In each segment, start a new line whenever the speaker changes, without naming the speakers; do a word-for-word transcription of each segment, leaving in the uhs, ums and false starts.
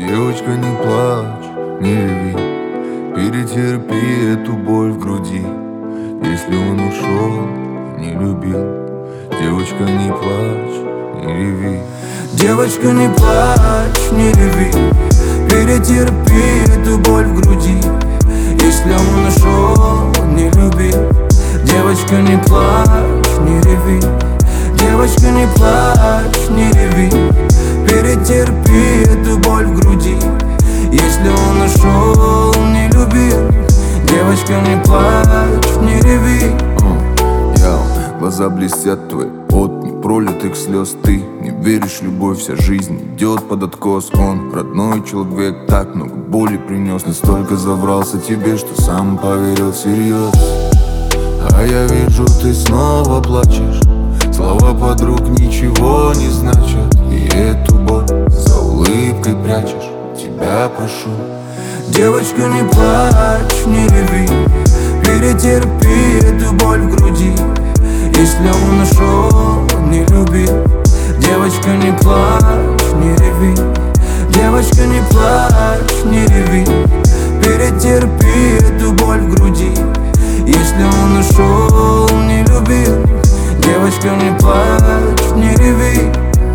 Девочка, не плачь, не реви, перетерпи эту боль в груди. Если он ушел, не любил. Девочка, не плачь, не реви.
Девочка, не плачь, не реви, перетерпи эту боль в груди. Если он ушел, не любил. Девочка, не плачь, не реви. Девочка, не плачь, не реви, перетерпи эту боль в груди. Если он ушел, не любил. Девочка, не плачь, не реви.
uh, Глаза блестят твои от непролитых слез. Ты не веришь в любовь, вся жизнь идет под откос. Он родной человек, так много боли принес. Настолько заврался тебе, что сам поверил всерьез. А я вижу, ты снова плачешь. Слова подруг ничего не значат. И эту боль за улыбкой прячешь. Тебя прошу.
Девочка, не плачь, не реви, перетерпи эту боль в груди. Если он ушел, не любил. Девочка, не плачь, не реви. Девочка, не плачь, не реви, перетерпи эту боль в груди. Если он ушел, не любил. Девочка, не плачь, не реви.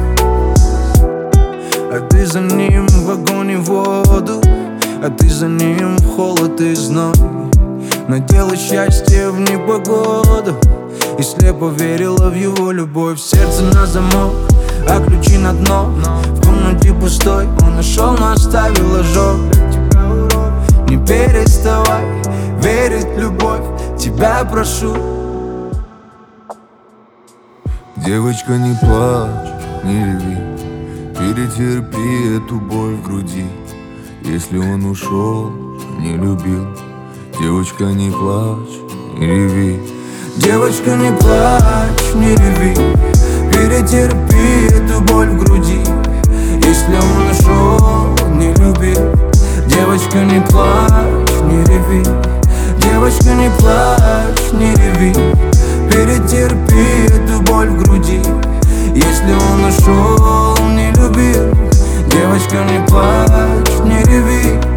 А ты за ним в огонь и воду, а ты за ним в холод и зной. Надела счастье в непогоду и слепо верила в его любовь. Сердце на замок, а ключи на дно. В комнате пустой, он нашел, но оставил ожог. Не переставай верить в любовь, тебя прошу.
Девочка, не плачь, не реви, перетерпи эту боль в груди. Если он ушел, не любил. Девочка, не плачь, не реви.
Девочка, не плачь, не реви, перетерпи эту боль в груди. Если он ушел, не любил. Девочка, не плачь, не реви. Девочка, не плачь, не реви, перетерпи эту боль в груди. Если он ушел, не любил. Девочка, не плачь, не реви.